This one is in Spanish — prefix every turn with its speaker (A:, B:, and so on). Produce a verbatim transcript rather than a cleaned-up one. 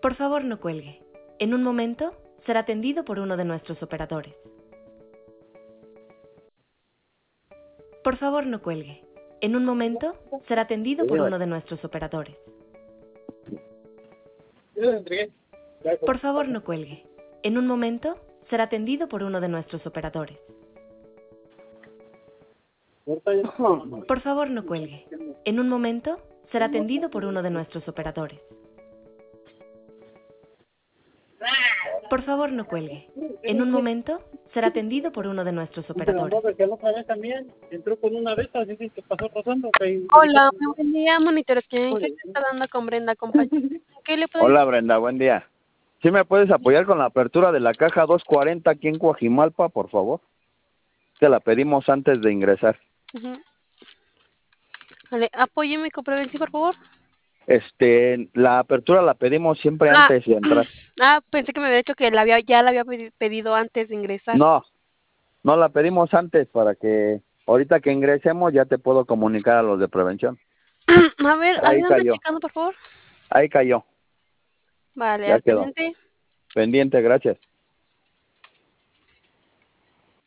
A: Por favor, no cuelgue. En un momento será atendido por uno de nuestros operadores. Por favor, no cuelgue. En un momento será atendido por uno de nuestros operadores. Por favor, no cuelgue. En un momento será atendido por uno de nuestros operadores. Por favor, no cuelgue. En un momento será atendido por uno de nuestros operadores. Por favor, no cuelgue. En un momento será atendido por uno de nuestros operadores.
B: Hola, muy buen día, monitor que se está dando con Brenda, compañía. ¿Qué le puedo
C: Hola Brenda, buen día. ¿Sí me puedes apoyar con la apertura de la caja doscientos cuarenta aquí en Coajimalpa, por favor? Que la pedimos antes de ingresar.
B: Uh-huh. Vale, apóyeme con Prevenci, por favor.
C: Este, la apertura la pedimos siempre
B: Ah,
C: antes de entrar.
B: ah, pensé que me había dicho que la había, ya la había pedi- pedido antes de ingresar.
C: No, no la pedimos antes para que ahorita que ingresemos ya te puedo comunicar a los de prevención.
B: A ver,
C: Ahí
B: ayúdame
C: cayó,
B: checando, por favor.
C: ahí cayó.
B: Vale,
C: Ya
B: al
C: quedó.
B: pendiente.
C: Pendiente, gracias.